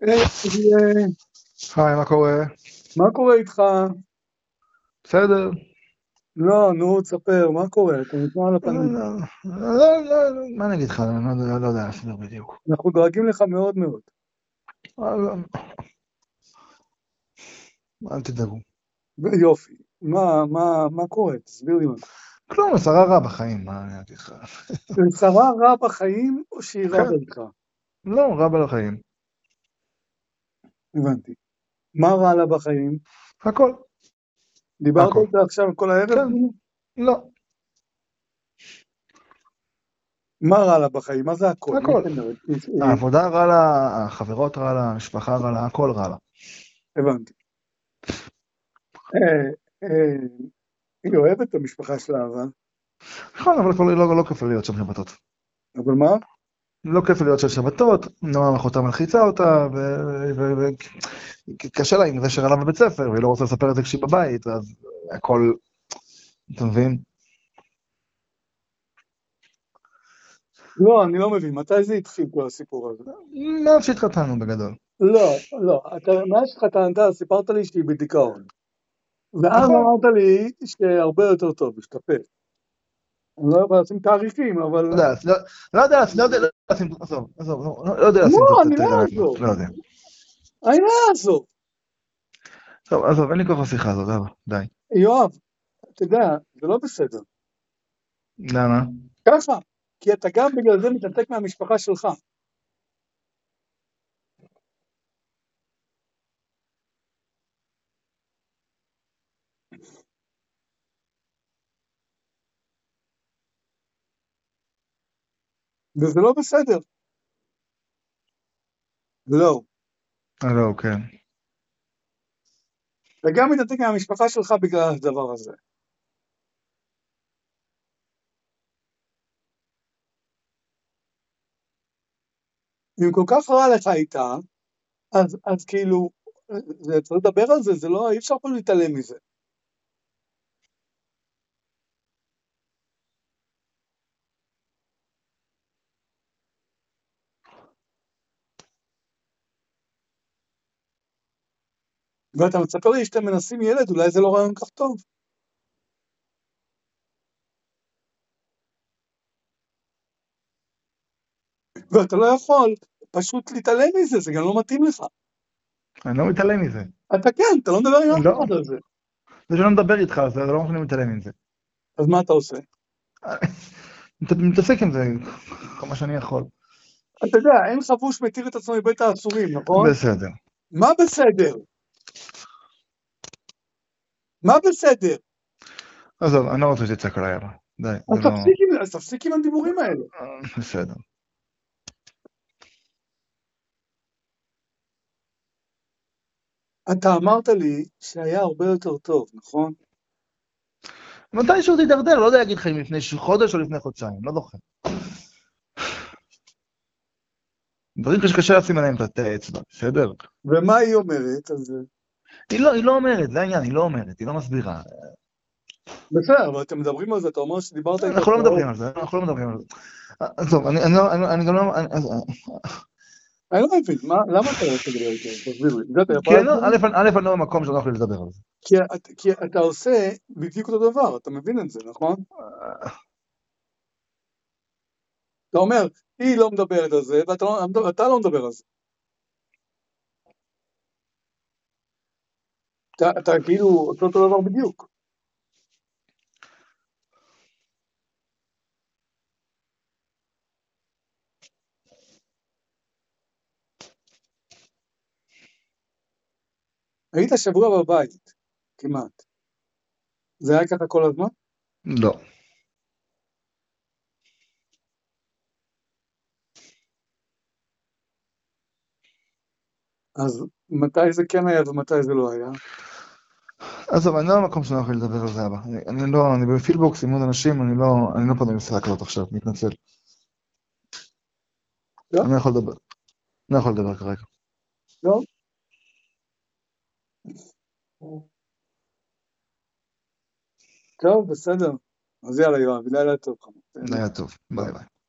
אה, היי, מה קורה? מה קורה איתך? בסדר? לא, נו, תספר, מה קורה? אתה נשמע על לא, הפנים. לא, לא, לא, מה אני אגיד לך? אני לא יודע להסביר בדיוק. אנחנו דואגים לך מאוד מאוד. אבל, אל תדאגו. יופי. מה קורה? תסביר לי מה קורה. כלום, שרה רע בחיים, מה אני אגיד לך? שרה רע בחיים או שהיא רבה כן, איתך? לא, רע בחיים. הבנתי. מה רע לה בחיים? הכל, דיברת הכל. איתה עכשיו כל הערב? כן, לא, מה רע לה בחיים? מה זה הכל? מה הכל. זאת אומרת? העבודה רע לה, החברות רע לה, המשפחה רע לה, הכל רע לה. הבנתי. אה, אה, היא אוהבת את המשפחה שלה, נכון, אבל כבר לא כיף לה להיות שם שבתות. אבל מה? לא כיף לה להיות שם שבתות, נועם אחותה מלחיצה אותה, וקשה לה עם זה שרע לה בבית ספר, והיא לא רוצה לספר את זה כשהיא בבית, אז הכל, אתה מבין? לא, אני לא מבין. מתי זה התחיל כל הסיפור הזה? מאז שהתחתנו בגדול. לא. מאז שהתחתנת סיפרת לי שהיא בדיכאון. ואז נכון. אמרת לי שהרבה יותר טוב, השתפר. אני לא יכול לשים תאריכים, אבל... לא יודע לשים, עזוב, לא יודע לשים לא, אני את לא הרגע האצבע, אעזוב. לא יודע. אני לא אעזוב. טוב, עזוב, אין לי כוח לשיחה הזאת, די. יואב, אתה יודע, זה לא בסדר. למה? ככה, כי אתה גם בגלל זה מתנתק מהמשפחה שלך. וזה לא בסדר. לא. לא, כן. אתה גם מתנתק מהמשפחה שלך בגלל הדבר הזה. אם כל כך רע לך איתה, אז כאילו, צריך לדבר על זה, זה לא, אי אפשר פה להתעלם מזה. ואתה מספר לי שאתם מנסים ילד, אולי זה לא רעיון כך טוב. ואתה לא יכול פשוט להתעלם מזה, זה גם לא מתאים לך. אני לא מתעלם מזה. אתה כן, אתה לא מדבר עם אף לא, אחד על זה. זה שלא מדבר איתך, זה לא יכול להתעלם מזה. אז מה אתה עושה? מתעסק עם זה כמה שאני יכול. אתה יודע, אין חבוש מתיר את עצמו מבית האסורים, נכון? בסדר. מה בסדר? מה בסדר? עזוב, אני לא רוצה שתצעק עליי, אבל. די, זה לא... אז תפסיק עם הדיבורים האלה. בסדר. אתה אמרת לי שהיה הרבה יותר טוב, נכון? מתישהו זה יידרדר, לא יודע להגיד לך אם לפני חודש או לפני חודשיים, לא זוכר. דברים שקשה לשים עליהם את האצבע, בסדר? ומה היא אומרת על זה? היא לא אומרת, זה העניין, היא לא אומרת, היא לא מסבירה. בסדר, אבל אתם מדברים על זה, אתה אומר שדיברת איתה אנחנו לא שעות. מדברים על זה, אנחנו לא מדברים על זה. עזוב, אני גם לא... אני לא מבין, למה אתה לא רוצה לדבר איתי? תסביר לי. זה אתה יכול כי להסביר לי? א', אני לא במקום שנוח לי לדבר על זה. כי אתה עושה בדיוק אותו דבר, אתה מבין את זה, נכון? אתה אומר, היא לא מדברת על זה, ואתה לא מדבר על זה. אתה כאילו עושה אותו דבר בדיוק. היית שבוע בבית, כמעט. זה היה ככה כל הזמן? לא. אז מתי זה כן היה ומתי זה לא היה? עזוב, אני לא במקום שנוח לי לדבר על זה, אבא. אני בפילבוקס עם עוד אנשים, אני לא פונה בשיחה כזאת עכשיו, מתנצל. לא? אני לא יכול לדבר. לא יכול לדבר כרגע. לא? טוב, בסדר. אז יאללה, יואב, לילה טוב. זה היה טוב. ביי ביי.